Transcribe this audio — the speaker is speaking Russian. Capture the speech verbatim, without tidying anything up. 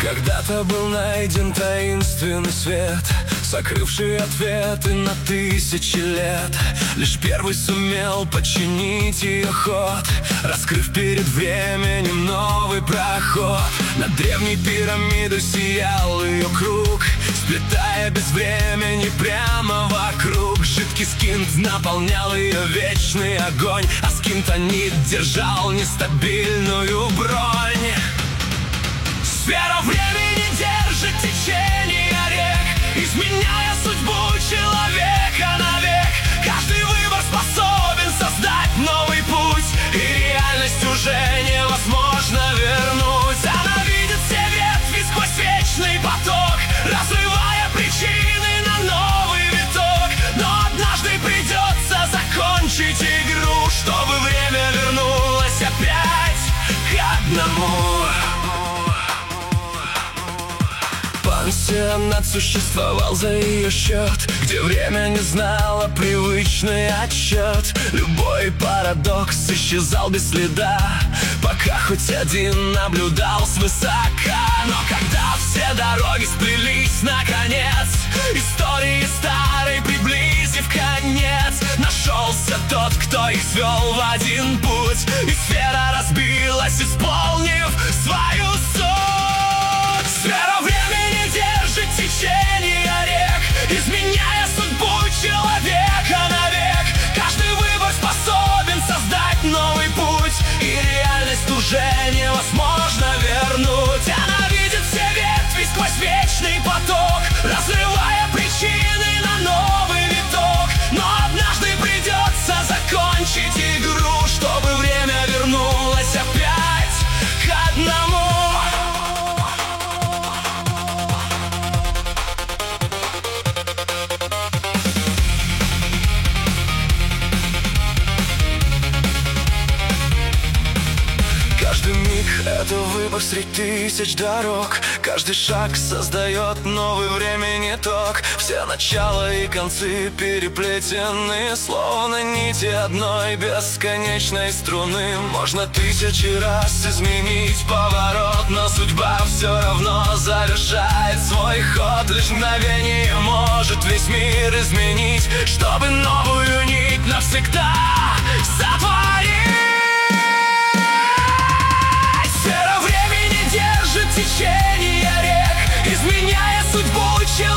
Когда-то был найден таинственный свет, сокрывший ответы на тысячи лет. Лишь первый сумел подчинить ее ход, раскрыв перед временем новый проход. Над древней пирамидой сиял ее круг, сплетая без времени прямо вокруг. Жидкий скинт наполнял ее вечный огонь, а скинтонит держал нестабильную бронь. Сфера времени держит течение рек, изменяя судьбу человека навек. Каждый выбор способен создать новый путь, и реальность уже невозможно вернуть. Она видит все ветви сквозь вечный поток, разрывая причины на новый виток. Но однажды придется закончить игру, чтобы время вернулось опять к одному. Пансионат существовал за ее счет, где время не знало привычный отсчет. Любой парадокс исчезал без следа, пока хоть один наблюдал свысока. Но когда все дороги сплелись наконец, истории старой приблизив конец, нашелся тот, кто их свел в один путь, и сфера разбилась, исполнив свою суть. Сфера времени держит течение рек, изменяя судьбу человека навек. Каждый выбор способен создать новый путь, и реальность уже невозможно вернуть. Она видит все ветви сквозь вечный поток, разрывая причины на новый виток. Но однажды придется закончить игру, чтобы время вернулось опять к одному. Это выбор среди тысяч дорог, каждый шаг создает новый времени ток. Все начала и концы переплетены, словно нити одной бесконечной струны. Можно тысячи раз изменить поворот, но судьба все равно завершает свой ход. Лишь мгновение может весь мир изменить, чтобы новую нить навсегда сотворить. Течение рек, изменяя судьбу человека.